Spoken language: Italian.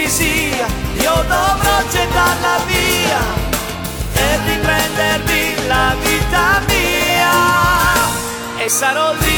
ipocrisia, io dovrò gettarla via e riprendermi la vita mia, e sarò lì